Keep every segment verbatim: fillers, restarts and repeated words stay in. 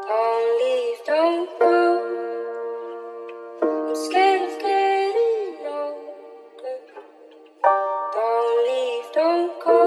Don't leave, don't go. I'm scared of getting older. Don't leave, don't go.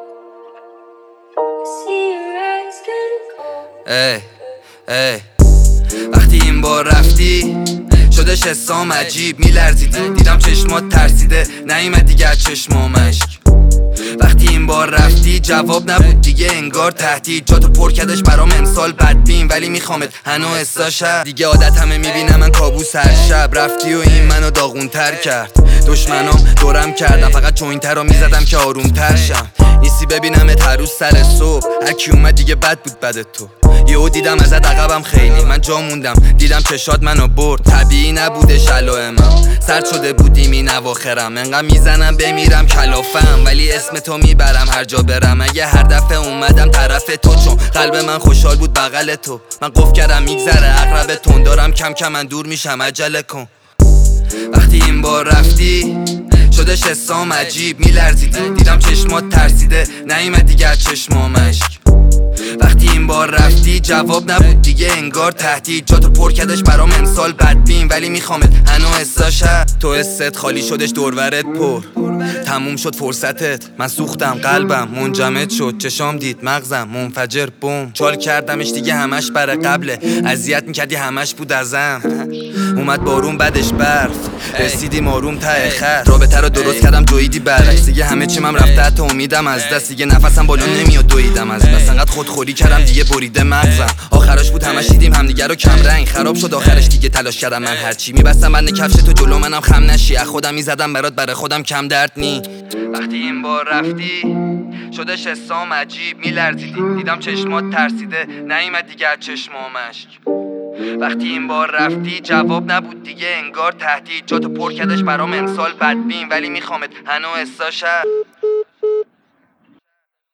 I see your eyes getting cold. ای ای وقتی این بار رفتی شدش حسام عجیب میلرزیدی، دیدم چشمات ترسیده نیومد دیگه از چشمام اشک. وقتی این بار رفتی جواب نبود دیگه، انگار تهدید جاتو پر کردش برام امسال بدبین، ولی میخوامت هنو حساشم دیگه. عادت همه میبینم من کابوس هر شب، رفتی و این منو داغونتر کرد. دشمنام دورم کردم فقط جوینتر رو میزدم که آرومتر شم. نیستی ببینمت هر روز سر صبح، هرکی اومد دیگه بد بود بد تو. یهو دیدم ازت عقبم خیلی، من جا موندم دیدم چشات منو برد. طبیعی نبودش علائمم، سرد شده بودیم این اواخرم. انقدر میزنم بمیرم کلافم، ولی اسم تو میبرم هر جا برم. اگه هر دفعه اومدم طرف تو، چون قلب من خوشحال بود بغل تو. من قفل کردم میگذره عقرب تون، دارم کم کم من دور میشم عجله کن. وقتی این بار رفتی شدش حسام عجیب میلرزیدی، دیدم چشمات ترسیده نیومد دیگه از چشمام اشک. وقتی این بار رفتی جواب نبود دیگه، انگار تهدید جاتو پر کردش برام امسال بدبین، ولی میخوامت هنو حساشم. تو حست خالی شدش دورورت پر، تموم شد فرصتت. من سوختم قلبم منجمد شد، چشام دید مغزم منفجر بوم. چال کردمش دیگه همش بر قبله، اذیت میکردی همش بود ازم. اومد بارون بعدش برف، رسیدیم آروم ته خر. رابطه رو درست کردم دویدی برعکس، دیگه همه چی من رفته حتی امیدم از دست. دیگه نفسم بالا نمیاد دویدم از بس، انقدر خودخوری کردم دیگه بریده مغزم. آخرش بود همش دیدیم همدیگه رو کم رنگ، خراب شد آخرش دیگه تلاش کردم من هرچی میبستم بند کفش تو جلو منم خم نشی. از خودم میزدم برات برای خودم کم درد نی. وقتی این بار رفتی شدش حسام عجیب میلرزیدی، دیدم چشمات ترسیده نیومد دیگه از چشمام اشک. وقتی این بار رفتی جواب نبود دیگه، انگار تهدید جاتو پر کردش برام امسال بدبین، ولی میخوامت هنو حساشم.